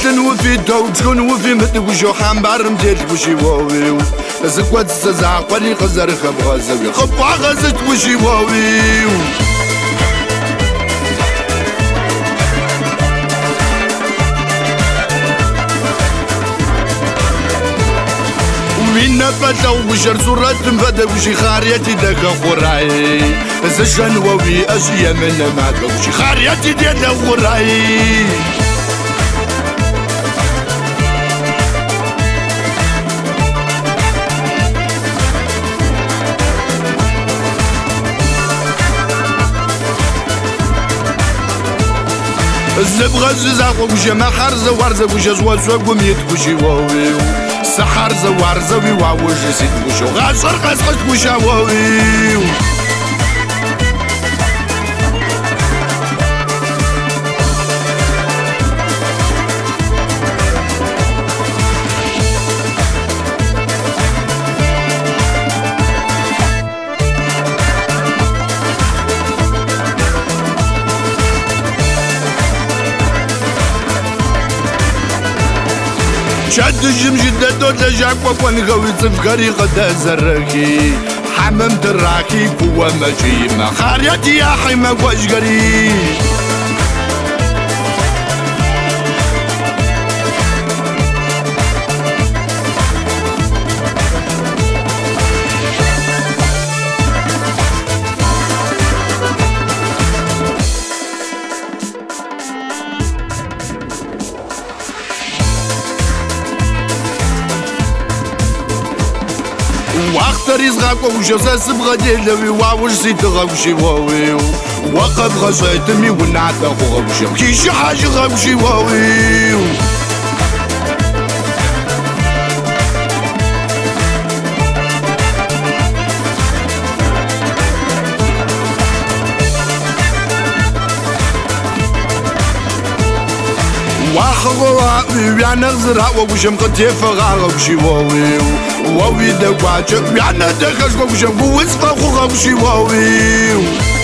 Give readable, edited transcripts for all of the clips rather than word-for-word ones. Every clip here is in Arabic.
تن وفي دو تكون وفي متوشو حنبار مديت وشي واوي زكوات سزع قري خزر خب غزوي خب غزت وشي واوي وين نفتا وشر صورة فدا وشي خاريتي دكا خراي زجن ووي أشياء من ما وشي خاريتي دكا خراي الزبغز زاقو وشي ما حرزة وارزة وشي زوال سوق وميت وشي واوي سحر زوارزة ويواوش سيد وشو غاشر قسقت وشي واوي شد الجم جدة دوت جاك وكون غوي تفكري غدا زركي حمم تراكي قوة مجيمة خاريتي يا حيمة واشقري واختر يزغاكو وشوسا سبغا ديلوي واوش سيت غوشي واوي وقد غزيتمي ونعتا غوشي كيشي حاجة غوشي واوي واخغوا بيانا زرع وشم قتيف غاغ وشي واوي واوي دقواجك بيانا دخش وشم وسفا خوغ وشي واوي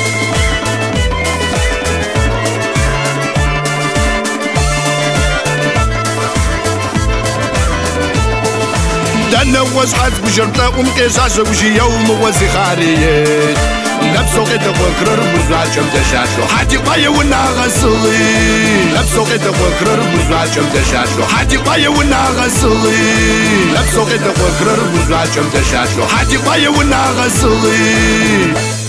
دنا وزحت بشرطة ومقيساس وشي يوم وزخاريات نفسو قد فكرر بزواجم دشاشو حتي قاية ونا غسلي نفسو قد فكرر بزواجم دشاشو حتي قاية ونا غسلي نفسو قد فكرر بزواجم دشاشو حتي قاية ونا غسلي